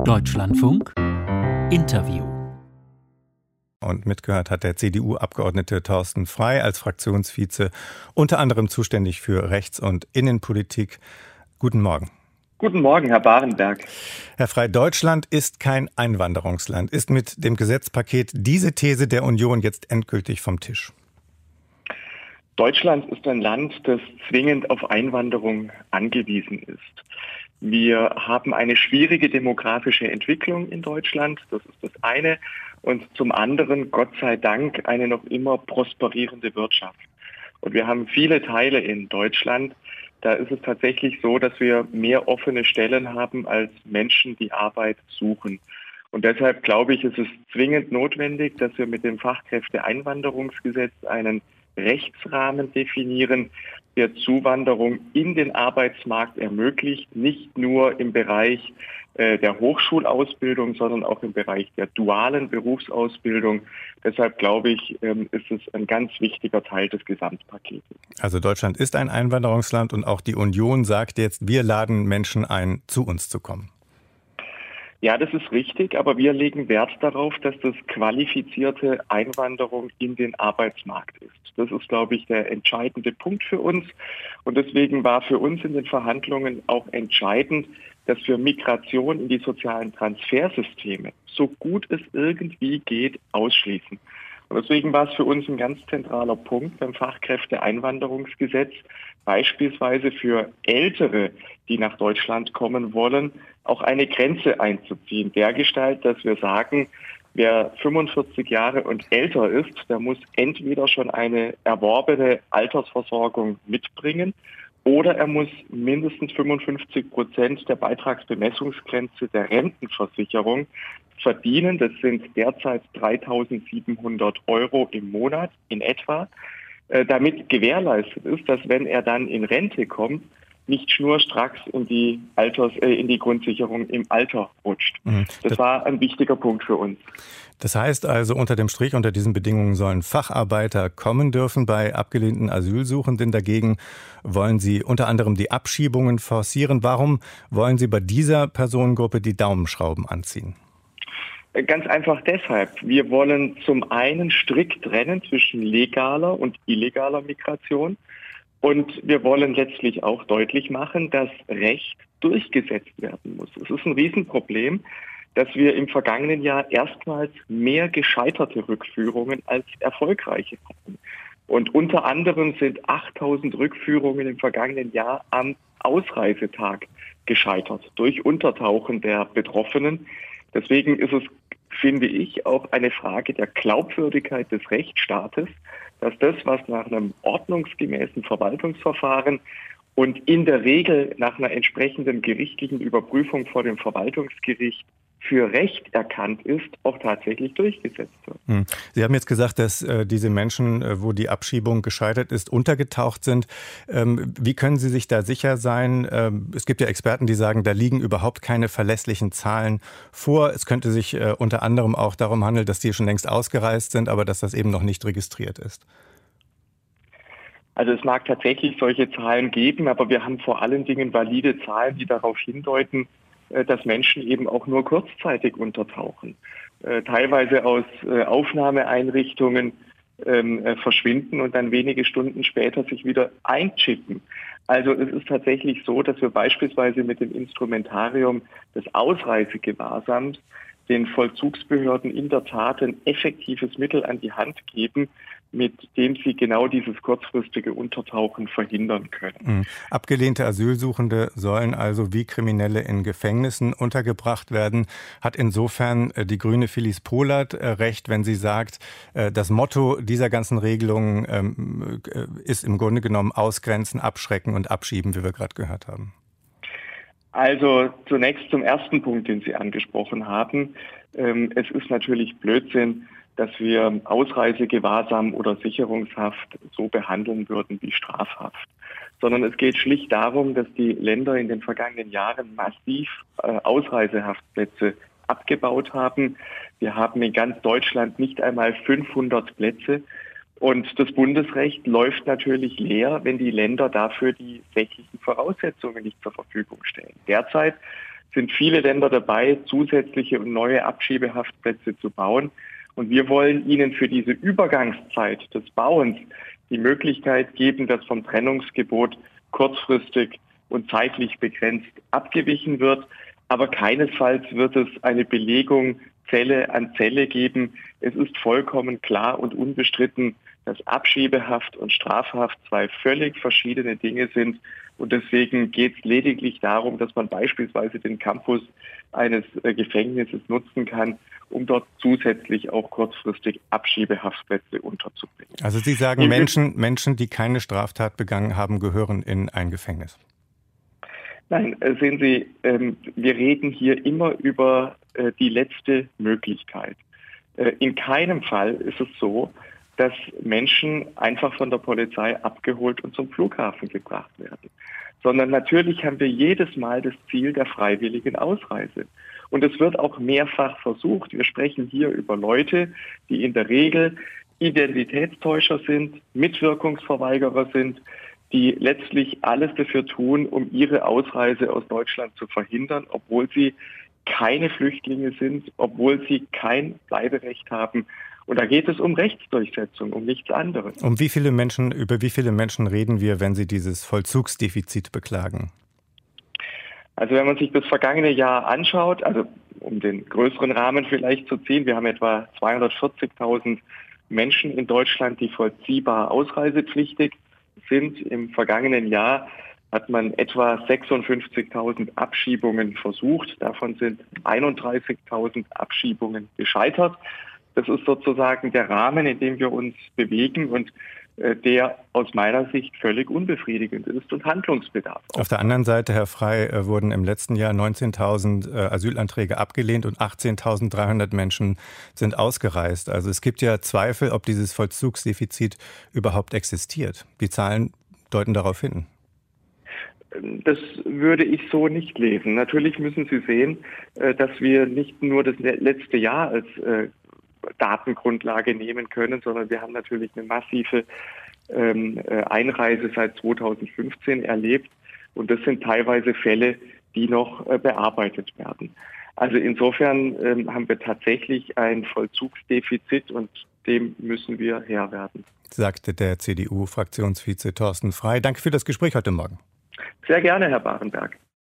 Deutschlandfunk Interview. Und mitgehört hat der CDU-Abgeordnete Thorsten Frey als Fraktionsvize, unter anderem zuständig für Rechts- und Innenpolitik. Guten Morgen. Guten Morgen, Herr Barenberg. Herr Frey, Deutschland ist kein Einwanderungsland. Ist mit dem Gesetzpaket diese These der Union jetzt endgültig vom Tisch? Deutschland ist ein Land, das zwingend auf Einwanderung angewiesen ist. Wir haben eine schwierige demografische Entwicklung in Deutschland, das ist das eine. Und zum anderen, Gott sei Dank, eine noch immer prosperierende Wirtschaft. Und wir haben viele Teile in Deutschland. Da ist es tatsächlich so, dass wir mehr offene Stellen haben als Menschen, die Arbeit suchen. Und deshalb glaube ich, ist es zwingend notwendig, dass wir mit dem Fachkräfteeinwanderungsgesetz einen Rechtsrahmen definieren, der Zuwanderung in den Arbeitsmarkt ermöglicht, nicht nur im Bereich der Hochschulausbildung, sondern auch im Bereich der dualen Berufsausbildung. Deshalb glaube ich, ist es ein ganz wichtiger Teil des Gesamtpakets. Also Deutschland ist ein Einwanderungsland und auch die Union sagt jetzt, wir laden Menschen ein, zu uns zu kommen. Ja, das ist richtig, aber wir legen Wert darauf, dass das qualifizierte Einwanderung in den Arbeitsmarkt ist. Das ist, glaube ich, der entscheidende Punkt für uns. Und deswegen war für uns in den Verhandlungen auch entscheidend, dass wir Migration in die sozialen Transfersysteme, so gut es irgendwie geht, ausschließen. Und deswegen war es für uns ein ganz zentraler Punkt beim Fachkräfteeinwanderungsgesetz, beispielsweise für Ältere, die nach Deutschland kommen wollen, auch eine Grenze einzuziehen, dergestalt, dass wir sagen, wer 45 Jahre und älter ist, der muss entweder schon eine erworbene Altersversorgung mitbringen oder er muss mindestens 55% der Beitragsbemessungsgrenze der Rentenversicherung verdienen. Das sind derzeit 3.700 € im Monat in etwa, damit gewährleistet ist, dass wenn er dann in Rente kommt, nicht schnurstracks in die Grundsicherung im Alter rutscht. Das war ein wichtiger Punkt für uns. Das heißt also, unter dem Strich, unter diesen Bedingungen sollen Facharbeiter kommen dürfen. Bei abgelehnten Asylsuchenden dagegen wollen Sie unter anderem die Abschiebungen forcieren. Warum wollen Sie bei dieser Personengruppe die Daumenschrauben anziehen? Ganz einfach deshalb. Wir wollen zum einen strikt trennen zwischen legaler und illegaler Migration. Und wir wollen letztlich auch deutlich machen, dass Recht durchgesetzt werden muss. Es ist ein Riesenproblem, dass wir im vergangenen Jahr erstmals mehr gescheiterte Rückführungen als erfolgreiche hatten. Und unter anderem sind 8.000 Rückführungen im vergangenen Jahr am Ausreisetag gescheitert durch Untertauchen der Betroffenen. Deswegen ist es, finde ich, auch eine Frage der Glaubwürdigkeit des Rechtsstaates, dass das, was nach einem ordnungsgemäßen Verwaltungsverfahren und in der Regel nach einer entsprechenden gerichtlichen Überprüfung vor dem Verwaltungsgericht für Recht erkannt ist, auch tatsächlich durchgesetzt wird. Sie haben jetzt gesagt, dass diese Menschen, wo die Abschiebung gescheitert ist, untergetaucht sind. Wie können Sie sich da sicher sein? Es gibt ja Experten, die sagen, da liegen überhaupt keine verlässlichen Zahlen vor. Es könnte sich unter anderem auch darum handeln, dass die schon längst ausgereist sind, aber dass das eben noch nicht registriert ist. Also es mag tatsächlich solche Zahlen geben, aber wir haben vor allen Dingen valide Zahlen, die darauf hindeuten, dass Menschen eben auch nur kurzzeitig untertauchen, teilweise aus Aufnahmeeinrichtungen verschwinden und dann wenige Stunden später sich wieder einchippen. Also es ist tatsächlich so, dass wir beispielsweise mit dem Instrumentarium des Ausreisegewahrsams den Vollzugsbehörden in der Tat ein effektives Mittel an die Hand geben, mit dem sie genau dieses kurzfristige Untertauchen verhindern können. Abgelehnte Asylsuchende sollen also wie Kriminelle in Gefängnissen untergebracht werden. Hat insofern die grüne Phyllis Pohlert recht, wenn sie sagt, das Motto dieser ganzen Regelungen ist im Grunde genommen ausgrenzen, abschrecken und abschieben, wie wir gerade gehört haben? Also zunächst zum ersten Punkt, den Sie angesprochen haben. Es ist natürlich Blödsinn, dass wir Ausreisegewahrsam oder Sicherungshaft so behandeln würden wie Strafhaft. Sondern es geht schlicht darum, dass die Länder in den vergangenen Jahren massiv Ausreisehaftplätze abgebaut haben. Wir haben in ganz Deutschland nicht einmal 500 Plätze. Und das Bundesrecht läuft natürlich leer, wenn die Länder dafür die rechtlichen Voraussetzungen nicht zur Verfügung stellen. Derzeit sind viele Länder dabei, zusätzliche und neue Abschiebehaftplätze zu bauen. Und wir wollen ihnen für diese Übergangszeit des Bauens die Möglichkeit geben, dass vom Trennungsgebot kurzfristig und zeitlich begrenzt abgewichen wird. Aber keinesfalls wird es eine Belegung Zelle an Zelle geben. Es ist vollkommen klar und unbestritten, dass Abschiebehaft und Strafhaft zwei völlig verschiedene Dinge sind. Und deswegen geht es lediglich darum, dass man beispielsweise den Campus eines Gefängnisses nutzen kann, um dort zusätzlich auch kurzfristig Abschiebehaftplätze unterzubringen. Also Sie sagen, Menschen, die keine Straftat begangen haben, gehören in ein Gefängnis. Nein, sehen Sie, wir reden hier immer über die letzte Möglichkeit. In keinem Fall ist es so, dass Menschen einfach von der Polizei abgeholt und zum Flughafen gebracht werden. Sondern natürlich haben wir jedes Mal das Ziel der freiwilligen Ausreise. Und es wird auch mehrfach versucht. Wir sprechen hier über Leute, die in der Regel Identitätstäuscher sind, Mitwirkungsverweigerer sind, die letztlich alles dafür tun, um ihre Ausreise aus Deutschland zu verhindern, obwohl sie keine Flüchtlinge sind, obwohl sie kein Bleiberecht haben. Und da geht es um Rechtsdurchsetzung, um nichts anderes. Über wie viele Menschen reden wir, wenn Sie dieses Vollzugsdefizit beklagen? Also wenn man sich das vergangene Jahr anschaut, also um den größeren Rahmen vielleicht zu ziehen, wir haben etwa 240.000 Menschen in Deutschland, die vollziehbar ausreisepflichtig sind. Im vergangenen Jahr hat man etwa 56.000 Abschiebungen versucht. Davon sind 31.000 Abschiebungen gescheitert. Das ist sozusagen der Rahmen, in dem wir uns bewegen und der aus meiner Sicht völlig unbefriedigend ist und Handlungsbedarf. Auf der anderen Seite, Herr Frey, wurden im letzten Jahr 19.000 Asylanträge abgelehnt und 18.300 Menschen sind ausgereist. Also es gibt ja Zweifel, ob dieses Vollzugsdefizit überhaupt existiert. Die Zahlen deuten darauf hin. Das würde ich so nicht lesen. Natürlich müssen Sie sehen, dass wir nicht nur das letzte Jahr als Datengrundlage nehmen können, sondern wir haben natürlich eine massive Einreise seit 2015 erlebt und das sind teilweise Fälle, die noch bearbeitet werden. Also insofern haben wir tatsächlich ein Vollzugsdefizit und dem müssen wir Herr werden. Sagte der CDU-Fraktionsvize Thorsten Frey. Danke für das Gespräch heute Morgen. Sehr gerne, Herr Barenberg.